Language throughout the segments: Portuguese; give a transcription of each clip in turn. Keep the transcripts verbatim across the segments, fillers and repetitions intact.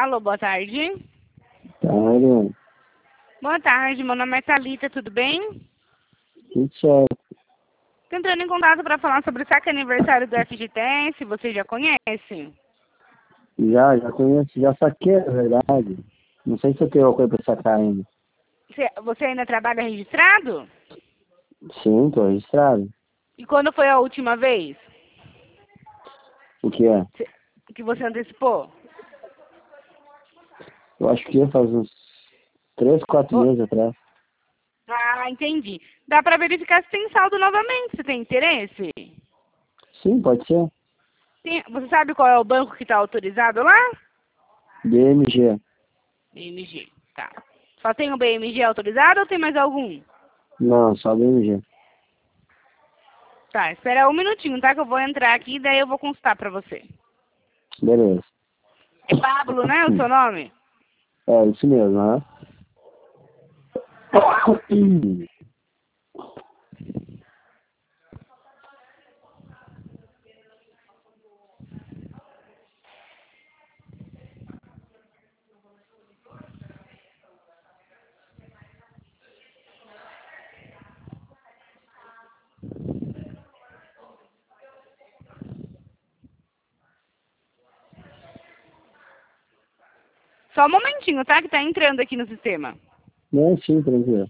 Alô, boa tarde. Tarde. Boa tarde, meu nome é Thalita, tudo bem? Tudo certo. Tô entrando em contato para falar sobre o saque aniversário do F G T S, você já conhece? Já, já conheço, já saquei, na verdade. Não sei se eu tenho alguma coisa pra sacar ainda. Você, você ainda trabalha registrado? Sim, tô registrado. E quando foi a última vez O que é? Cê- que você antecipou? Eu acho que faz uns três, quatro Ô, meses atrás. ah, entendi. Dá para verificar se tem saldo novamente, você tem interesse? Sim, pode ser. Tem- você sabe qual é o banco que está autorizado lá? B M G. B M G, tá. Só tem o B M G autorizado ou tem mais algum? Não, só B M G. Tá, espera um minutinho, tá? Que eu vou entrar aqui e daí eu vou consultar pra você. Beleza. É Pablo, né, o seu nome? É, isso mesmo, né? Só um momentinho, tá? Que tá entrando aqui no sistema. Não, sim, tranquilo.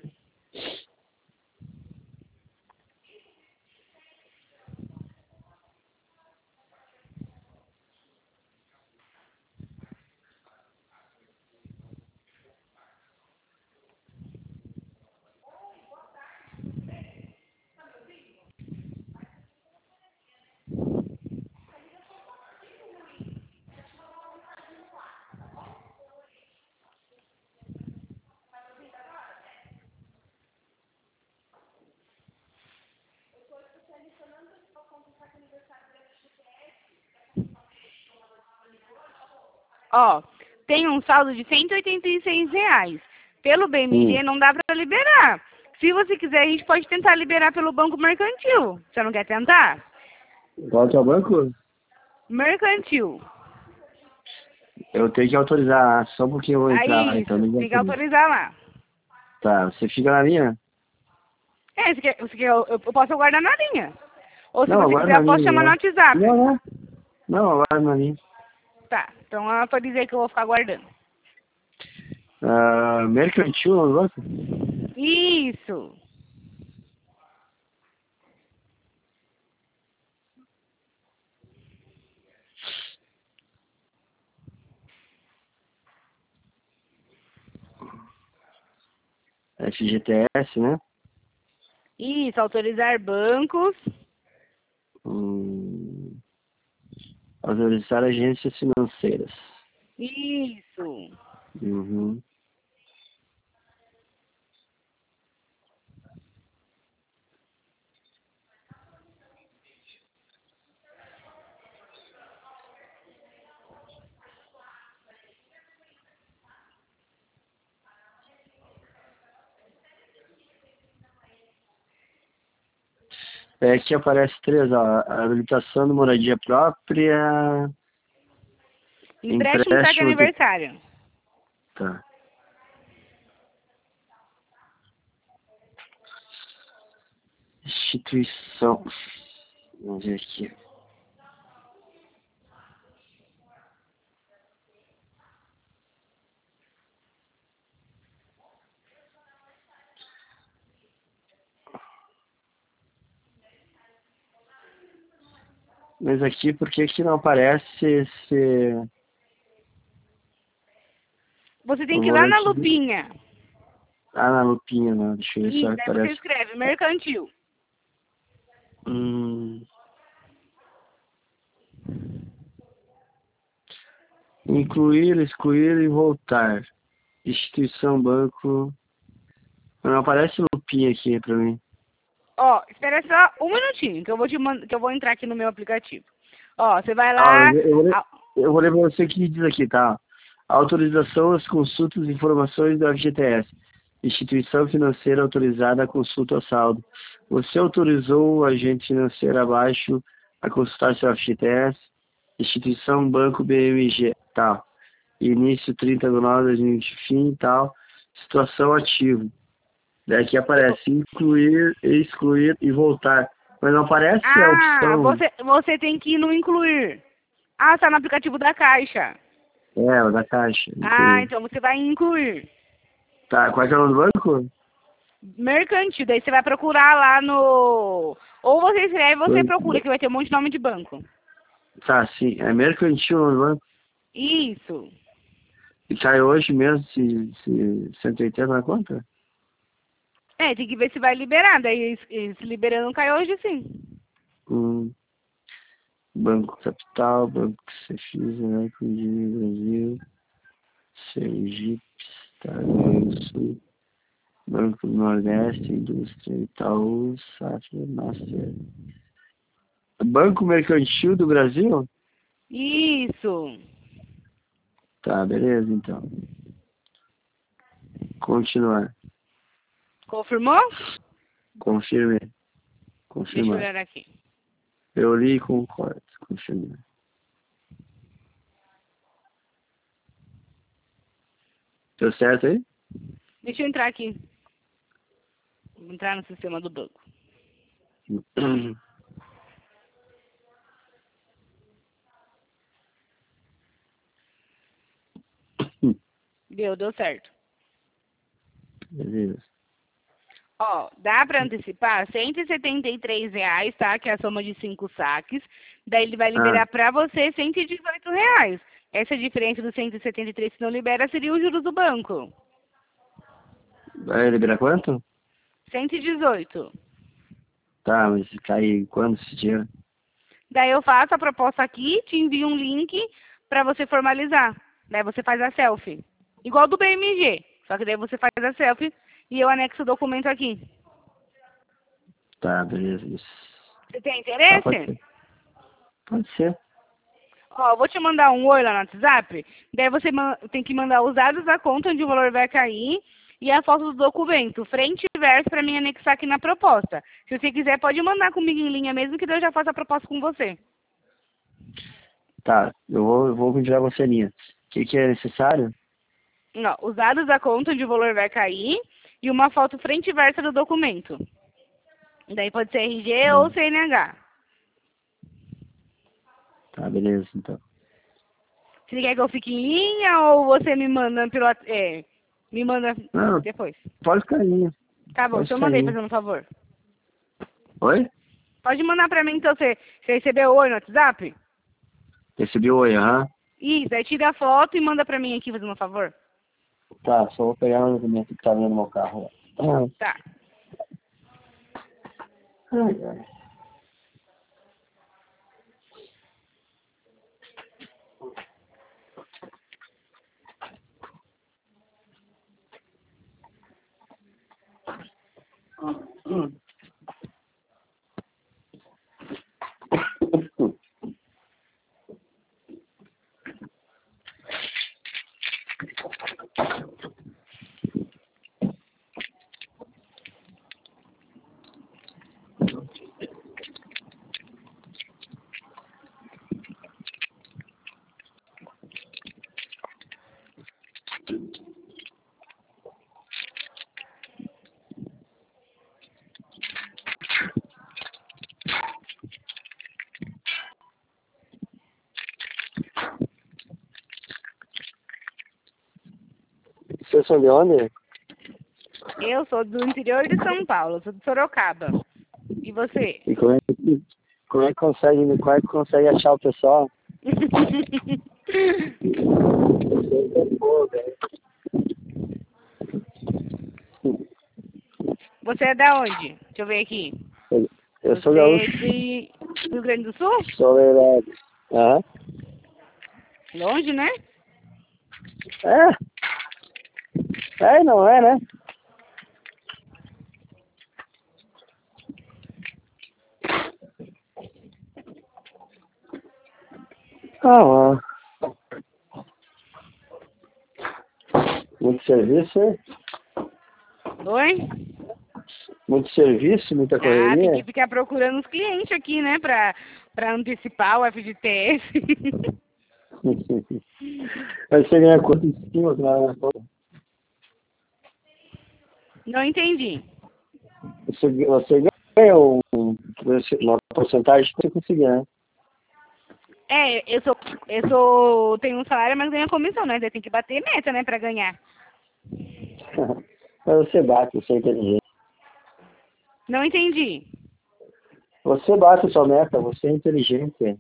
Ó, tem um saldo de cento e oitenta e seis reais. Pelo B M G Hum. não dá pra liberar. Se você quiser, a gente pode tentar liberar pelo Banco Mercantil. Você não quer tentar? Qual que é o banco? Mercantil. Eu tenho que autorizar, só porque eu vou entrar, Aí, então isso. não Tem que autorizo. autorizar lá. Tá, você fica na linha? É, você quer, você quer, eu, eu posso guardar na linha. Ou se Não, você agora quiser, na eu posso linha, chamar no né? Não, WhatsApp. não. Não, agora na linha. Tá, então eu autorizei que eu vou ficar guardando. Ah, mercantil, não gosta? Isso. F G T S, né? Isso, autorizar bancos. Hum, autorizar agências financeiras. Isso. Uhum. É, aqui aparece três, ó. Habilitação de moradia própria, Empréstimo saque empréstimo de... aniversário. Tá. Instituição. Vamos ver aqui. Mas aqui, por que que não aparece esse... Você tem O que ir lá na moleque... lupinha. Ah, na lupinha, né? Deixa eu ver se Isso, daí você aparece. escreve mercantil. Hum... Incluir, excluir e voltar. Instituição, banco... Não aparece lupinha aqui pra mim. Ó, espera só um minutinho, que eu vou te mand... que eu vou entrar aqui no meu aplicativo. Ó, você vai Ah, lá. eu vou ler, a- eu vou ler pra você o que diz aqui, tá? Autorização às consultas e informações do F G T S. Instituição financeira autorizada a consulta ao saldo. Você autorizou o agente financeiro abaixo a consultar seu F G T S? Instituição Banco B M G. Tá. início trinta de nove de dois mil e vinte, fim e tal, situação ativa. Daí aqui aparece incluir, excluir e voltar. Mas não aparece a Ah, opção. você, você tem que ir no incluir. Ah, tá no aplicativo da Caixa. É, o da caixa. Ah, Incluir. então você vai em incluir. Tá, qual é que é o nome do banco? Mercantil, daí você vai procurar lá no... Ou você escreve ou você Oi. procura, que vai ter um monte de nome de banco. Tá, sim. É mercantil o nome do banco. Isso. E cai hoje mesmo, se, se cento e oitenta na conta? É, tem que ver se vai liberar. Daí se liberando cai hoje sim. Hum. Banco Capital, Banco Cefis, né? Cundinho Brasil, Sergipe, Estado do Rio Grande do Sul, Banco do Nordeste, Indústria Itaú, Safra, Master. Banco Mercantil do Brasil? Isso. Tá, beleza, então. Continuar. Confirmou? Confirme. Deixa eu Confirmar. olhar aqui. Eu li e concordo. Confirmar. Deu certo aí? Deixa eu entrar aqui. Vou entrar no sistema do banco. Deu, deu certo. Beleza. Ó, dá para antecipar cento e setenta e três reais, tá? Que é a soma de cinco saques. Daí ele vai liberar Ah, para você cento e dezoito reais. Essa diferença dos cento e setenta e três que não libera seria os juros do banco. vai liberar quanto? cento e dezoito. Tá, mas cai quando esse dinheiro? Daí eu faço a proposta aqui, te envio um link para você formalizar. Daí você faz a selfie. Igual do B M G. Só que daí você faz a selfie e eu anexo o documento aqui. Tá, beleza. Isso. Você tem Tá, pode interesse? ser. Pode ser. Ó, eu vou te mandar um oi lá no WhatsApp. Daí você ma- tem que mandar os dados da conta onde o valor vai cair e a foto do documento, frente e verso, para mim anexar aqui na proposta. Se você quiser, pode mandar comigo em linha mesmo, que daí eu já faço a proposta com você. Tá, eu vou, eu vou continuar você a linha. O que, que é necessário? Ó, os dados da conta onde o valor vai cair e uma foto frente e verso do documento. Daí pode ser R G ou Hum, C N H. Tá, beleza, então. Você quer que eu fique em linha ou você me manda pelo... wat- É, me manda Não, depois. pode ficar em linha. Tá bom, Pode então eu ficar em mandei, linha. fazendo um favor. Oi? Pode mandar pra mim, então, você, você recebeu oi no WhatsApp? Recebi o oi, aham. Isso, aí tira a foto e manda pra mim aqui, fazendo um favor. Tá, só vou pegar o documento que tá vendo no meu carro. Ah, Tá. ai, ai. Hum. Vocês são de onde? Eu sou do interior de São Paulo, sou de Sorocaba. E você? E como é que, como é que consegue, como é que consegue achar o pessoal? Você é da onde? Deixa eu ver aqui. Eu, eu sou Você é gaúcho. de Rio Grande do Sul? Sou leirado. Aham. Longe, né? É. É, não é, né? Ah, lá. Muito serviço, hein? Oi? Muito serviço, muita Ah, tem que correria. ficar procurando os clientes aqui, né? Pra, pra antecipar o F G T S. Aí você ganha quanto em cima, claro, na conta? Não entendi. Você, você ganha um, uma porcentagem que você conseguir, né? É, eu sou, eu sou, tenho um salário, mas ganho comissão, né? Daí tem que bater meta, né, pra ganhar. Mas você bate, você é inteligente. Não entendi. Você bate a sua meta, você é inteligente.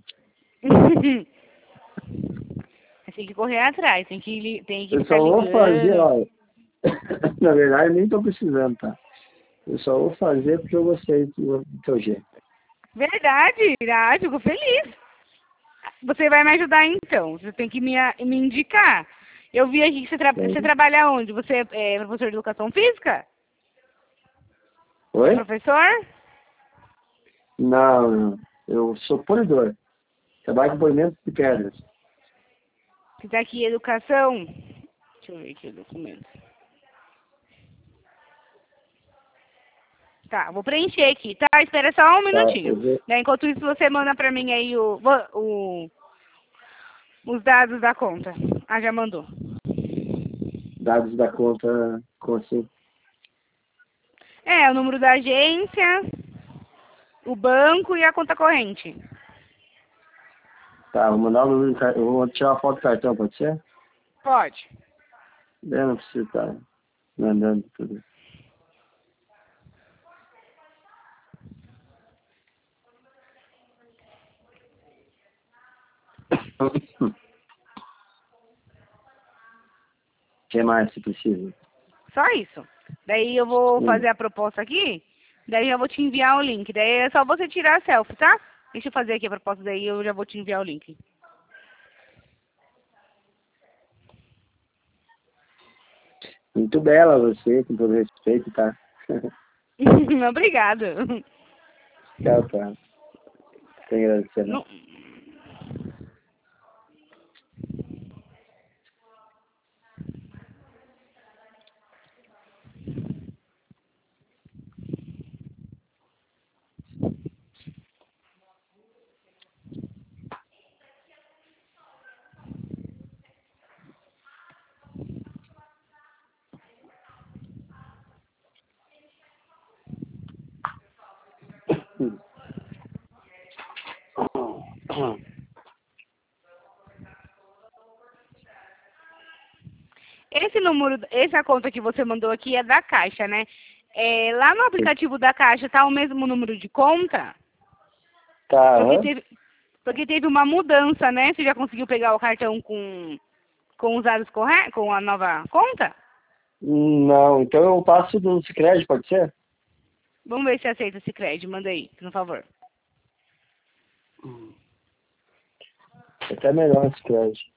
Tem que correr atrás, tem que, tem que Eu ficar só vou fazer, ligando. ó. Na verdade, eu nem tô precisando, tá? Eu só vou fazer porque eu gostei do, do teu jeito. Verdade, verdade, fico feliz. Você vai me ajudar então, você tem que me, me indicar. Eu vi aqui que você, tra você trabalha onde? Você é professor de educação física? É Oi? professor? Não, não. Eu sou polidor. Trabalho com polimento de pedras. Que tá aqui, educação. Deixa eu ver aqui o documento. Tá, vou preencher aqui, tá? Espera só um Tá, minutinho. eu vou- Daí, enquanto isso, você manda pra mim aí o, o, os dados da conta. Ah, já mandou. dados da conta, como assim? É, o número da agência, o banco e a conta corrente. Tá, vou mandar o número do cartão. Eu vou tirar uma foto do cartão, pode ser? Pode. Eu não preciso estar mandando tudo. O que mais você precisa? Só isso. Daí eu vou Hum. fazer a proposta aqui, daí eu vou te enviar o link. Daí é só você tirar a selfie, tá? Deixa eu fazer aqui a proposta, daí eu já vou te enviar o link. Muito bela você, com todo respeito, tá? Obrigado. Tchau, tá. Sem agradecer, não. Não... Esse número, essa conta que você mandou aqui é da Caixa, né? É, lá no aplicativo da Caixa tá o mesmo número de conta? Tá, Porque aham. teve, porque teve uma mudança, né? Você já conseguiu pegar o cartão com, com os dados corretos, com a nova conta? Não, então eu passo do Sicredi, pode ser? Vamos ver se aceita esse crédito. Manda aí, por favor. É até melhor o Sicredi.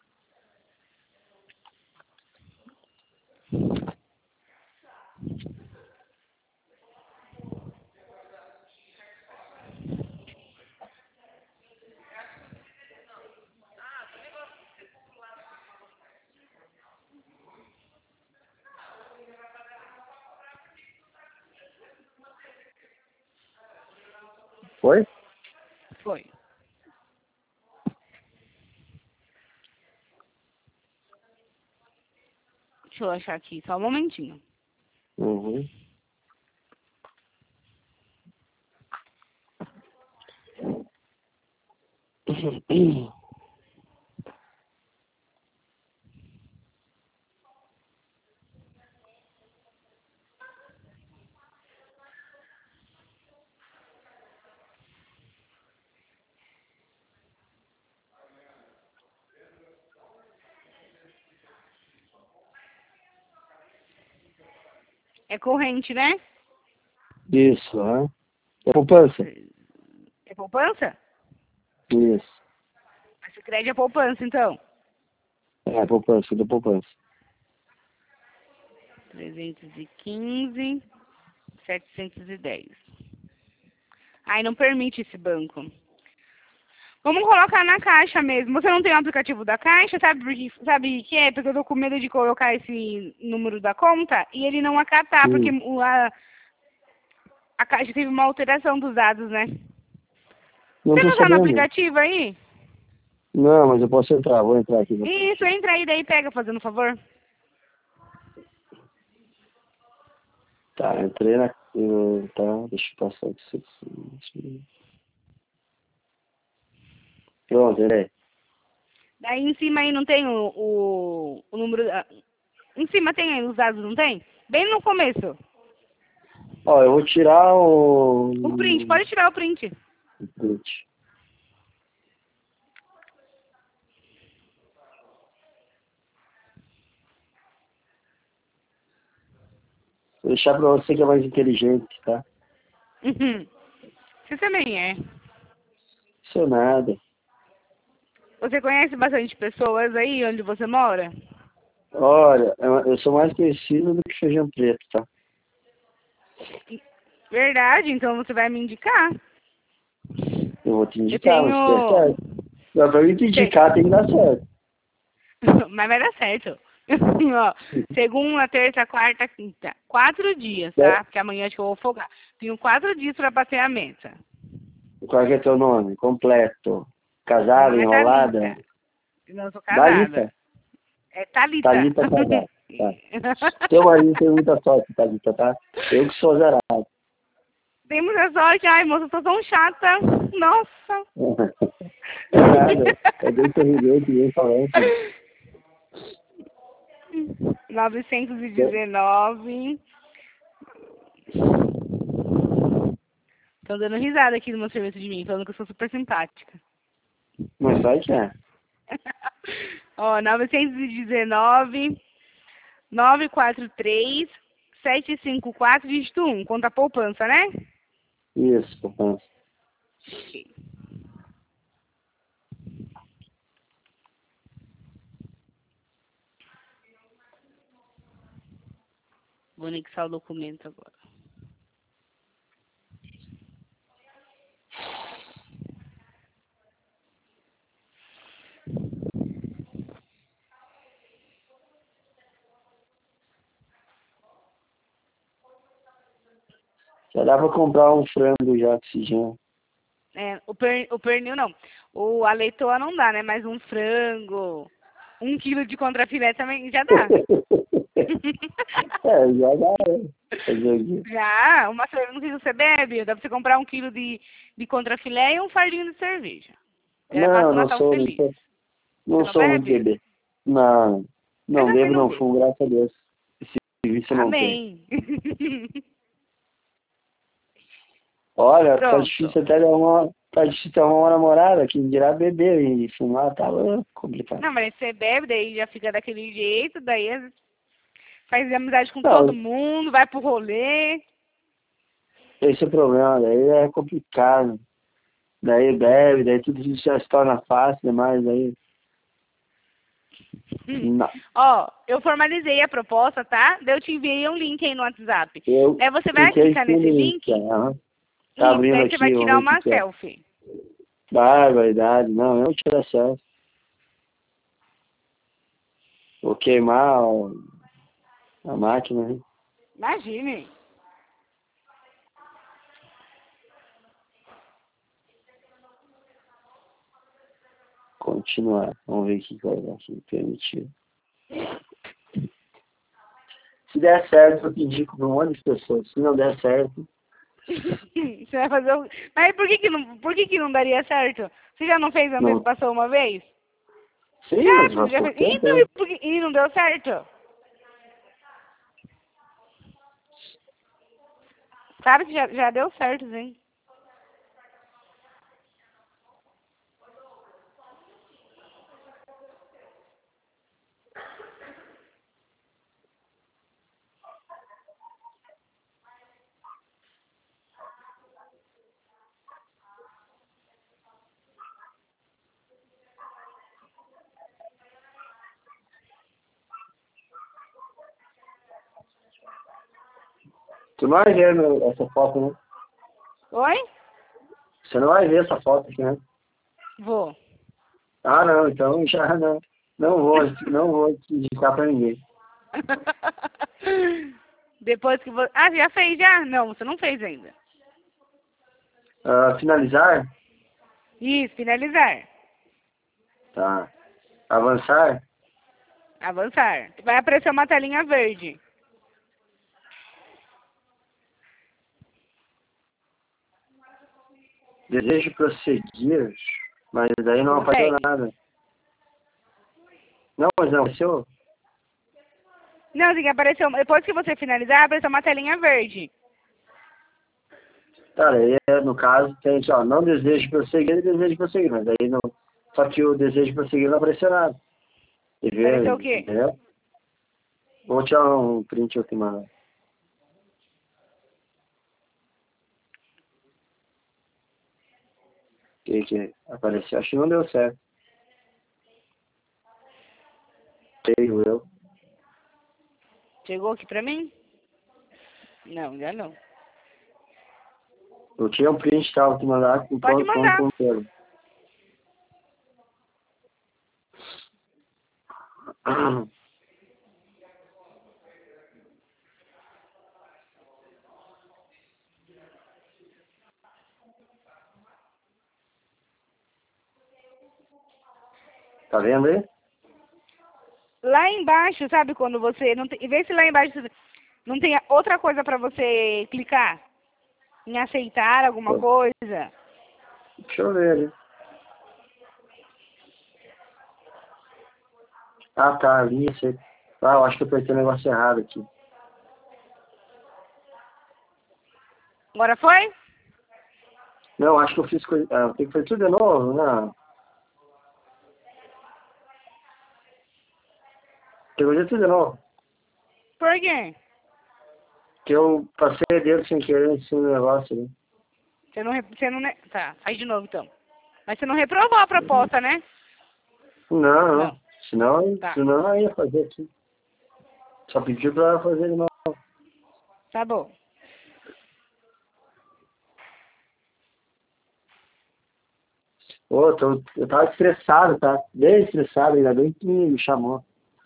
Foi? Foi. Deixa eu achar aqui, só um momentinho. Uhum. É corrente, né? Isso, aham. É poupança? É poupança? Isso. Esse crédito é poupança, então. É, poupança, da poupança. trezentos e quinze, setecentos e dez. Ai, não permite esse banco. Vamos colocar na Caixa mesmo. Você não tem o aplicativo da Caixa? Sabe por que, sabe que é? Porque eu tô com medo de colocar esse número da conta e ele não acatar, porque Hum. o- a, a Caixa teve uma alteração dos dados, né? Não Você tô não tá no sabendo. aplicativo aí? Não, mas eu posso entrar, vou entrar aqui. Isso, entra aí, daí pega, fazendo favor. Tá, entrei na... eu- Tá, deixa eu passar aqui. Pronto, entrei. Daí em cima aí não tem o, o, o número... ah, Em cima tem aí os dados, não tem? Bem no começo. Ó, eu vou tirar o... O print, pode tirar o print. o print. Vou deixar pra você que é mais inteligente, tá? Uhum. Você também é. Isso nada. Você conhece bastante pessoas aí onde você mora? Olha, eu eu sou mais conhecido do que feijão preto, tá? Verdade, então você vai me indicar. Eu vou te Eu indicar, mas se der tenho... certo. Não, pra mim te indicar tem que dar certo. Mas vai dar certo. Ó, segunda, terça, quarta, quinta. Quatro dias, tá? Porque amanhã acho que eu vou folgar. Tenho quatro dias pra passear a mesa. Qual que é teu nome? Completo. Meu Casada, nome é enrolada? Thalita. Não, eu sou casada. Dalita? É Thalita. Thalita casada. Tá. Teu marido tem muita sorte, Thalita, tá? Eu que sou azarado. Tem muita sorte. Ai, moça, eu tô tão chata. Nossa. É nada. É bem sorridente, bem falante. novecentos e dezenove. Estão dando risada aqui no meu serviço de mim, falando que eu sou super simpática. Mas vai que é. Ó, novecentos e dezenove, novecentos e quarenta e três, setecentos e cinquenta e quatro, dígito um. Conta a poupança, né? Isso, papai. Vou anexar o documento agora. Já dá pra comprar um frango já, oxigênio. É, o, per, o pernil não. O, a leitoa não dá, né? Mas um frango, um quilo de contrafilé também já dá. É, já dá, né? Fazer o quê? Já, uma cerveja, não sei se você bebe, dá pra você comprar um quilo de, de contrafilé e um fardinho de cerveja. Já passa Não, o não Natal sou, não feliz. sou, Você não não sou muito bebe? bebê. Não, Eu não também bebo, não não bebo. fumo, graças a Deus. Esse vício eu não tenho. Amém. Olha, tá Pronto. difícil até de arrumar, tá difícil arrumar uma namorada, que dirá beber e fumar, tá louco, complicado. Não, mas você bebe, daí já fica daquele jeito, daí faz amizade com Não, todo mundo, vai pro rolê. esse é o problema, daí é complicado. Daí bebe, daí tudo isso já se torna fácil demais, aí... Hum. Não. Ó, eu formalizei a proposta, tá? Daí eu te enviei um link aí no WhatsApp. Eu Daí você vai cliquei clicar sim nesse no link, link, aham. e Tá abrindo daí você vai aqui, vamos tirar ver o que uma que é. selfie. Barbaridade, não, eu vou tirar selfie. Vou queimar o- a máquina, né? Imagine. Continuar, vamos ver o que que vai dar aqui, permitir. Se der certo, eu te indico para um monte de pessoas. Se não der certo, Você vai fazer o... Mas por que que não, por que que não daria certo? Você já não fez a não. antecipação uma vez? Sim, Já, mas você faz já pouco fez. tempo, Então, né? e, por que- e não deu certo? Sabe que já, já deu certo, sim. Tu não vai ver meu- essa foto, né? Oi? Você não vai ver essa foto aqui, né? Vou. Ah, não, então já não. Não vou, não vou te indicar pra ninguém. Depois que você... Ah, já fez já? Não, você não fez ainda. Ah, finalizar? Isso, finalizar. Tá. Avançar? Avançar. Vai aparecer uma telinha verde. Desejo prosseguir, mas daí não apareceu Consegue. nada. Não, mas não apareceu? Não, tem que aparecer. uma- Depois que você finalizar, aparecer uma telinha verde. Tá, aí no caso tem aqui, ó, não desejo prosseguir e desejo prosseguir, mas aí não. Só que o desejo prosseguir não apareceu nada. Quer ver? Apareceu o quê? Entendeu? Vou tirar um print aqui, mano. O que que apareceu? Acho que não deu certo. Creio eu. Chegou aqui pra mim? Não, ainda não. Eu tinha um print, tava te mandar com Pode ponto, ponto, mandar. ponto. Tá vendo aí? Lá embaixo, sabe quando você não tem, vê se lá embaixo não tem outra coisa pra você clicar em aceitar alguma coisa. Deixa eu ver ali. Ah, tá, ali, sei. Ah, eu acho que eu apertei o negócio errado aqui. Agora foi? Não, acho que eu fiz coisa. Ah, tem que fazer tudo de novo, né? Tem que fazer tudo de novo. Por quê? Que eu passei dedo sem querer em cima do negócio ali. Você não, re- você não, ne- tá, faz de novo então. Mas você não reprovou a proposta, né? Não, não. Não. Senão, Tá, senão eu ia fazer aqui. Só pediu pra fazer de novo. tá bom. Ô, tô, eu tava estressado, tá? Bem estressado, ainda bem que me chamou.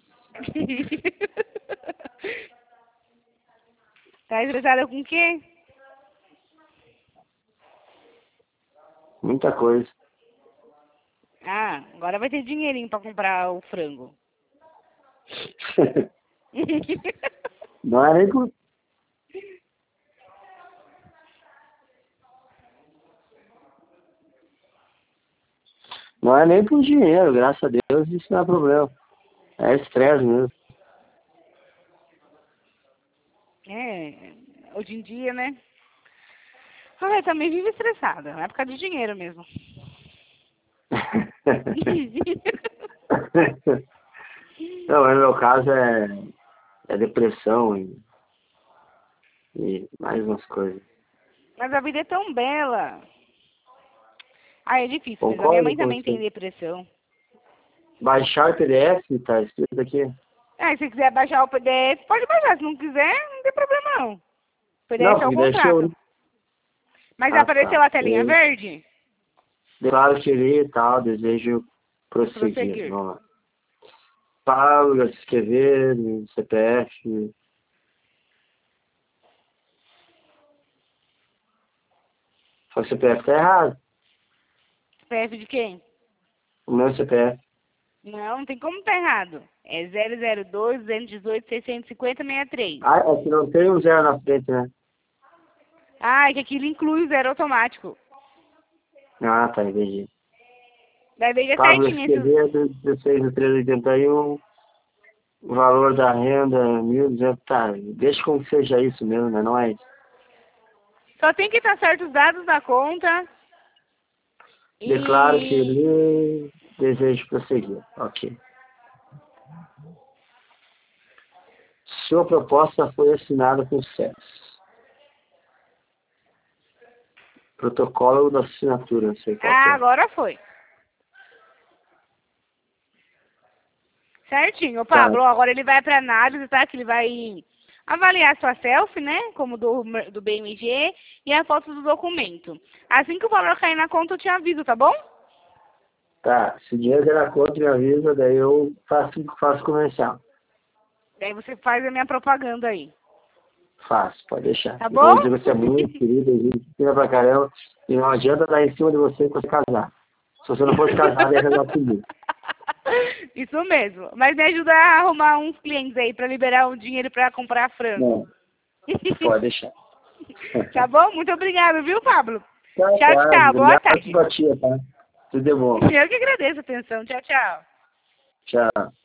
Tá estressada com o quê? Muita coisa. Ah, agora vai ter dinheirinho pra comprar o frango. Não é nem por... Não é nem por dinheiro, graças a Deus isso não é problema. É estresse mesmo. É, hoje em dia, né? Ah, eu também vivo estressada. Não é por causa de dinheiro mesmo. Não, mas no meu caso é, é depressão e, e mais umas coisas. Mas a vida é tão bela. Ah, é difícil mesmo. A minha Concordo mãe com também tem você. depressão. Baixar P D F, tá escrito aqui. Ah, se você quiser baixar o P D F, pode baixar. Se não quiser, não tem problema não. O P D F Não, é o porque daí se eu... contrato. Mas Ah, apareceu tá. a telinha Eu verde? declaro querer e tal, desejo prosseguir. Prosseguir. Vamos lá. Paulo, se escrever, C P F. Só que o C P F tá errado. C P F de quem? O meu C P F. Não, não tem como tá errado. É zero zero dois, duzentos e dezoito, seiscentos e cinquenta, sessenta e três. Ah, é que não tem um zero na frente, né? Ah, é que aquilo inclui o zero automático. Ah, tá, entendi. Daí veja Pablo certinho esses... Esquerdo, dezesseis de treze de oitenta e um. O valor da renda, mil e duzentos. Tá, deixa como que seja isso mesmo, né? Não é isso. Só tem que estar certo os dados da conta. Declaro que E... ele desejo prosseguir. Ok. Sua proposta foi assinada com sucesso. Protocolo da assinatura, não sei qual que Ah, é. agora foi. Certinho, Tá. Pablo. Agora ele vai para análise, tá? Que ele vai avaliar a sua selfie, né? Como do, do B M G e a foto do documento. Assim que o valor cair na conta, eu te aviso, tá bom? Tá, se o dinheiro vier na conta, me avisa, daí eu faço, faço comercial. Daí você faz a minha propaganda aí. Faço, pode deixar. Tá Eu vou bom? dizer que você é muito querida, gente fina pra caramba, e não adianta dar em cima de você quando você casar. Se você não fosse casado, ia casar comigo. Isso mesmo. Mas me ajuda a arrumar uns clientes aí pra liberar um dinheiro pra comprar frango. Não, pode deixar. Tá bom? Muito obrigada, viu, Pablo? Tá, Tchau, claro, tchau. Boa obrigado tarde. pela tia, tá? Tudo de bom. Eu que agradeço a atenção. Tchau, tchau. Tchau.